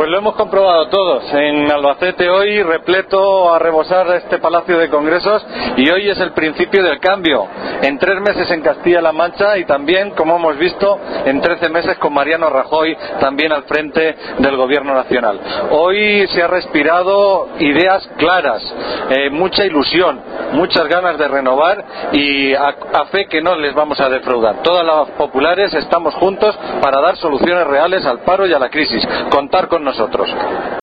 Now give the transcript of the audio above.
Pues lo hemos comprobado todos. En Albacete hoy repleto a rebosar este Palacio de Congresos, y hoy es el principio del cambio. En 3 meses en Castilla-La Mancha, y también, como hemos visto, en 13 meses con Mariano Rajoy también al frente del Gobierno Nacional. Hoy se ha respirado ideas claras, mucha ilusión, muchas ganas de renovar, y a fe que no les vamos a defraudar. Todas las populares estamos juntos para dar soluciones reales al paro y a la crisis. Contar con nosotros.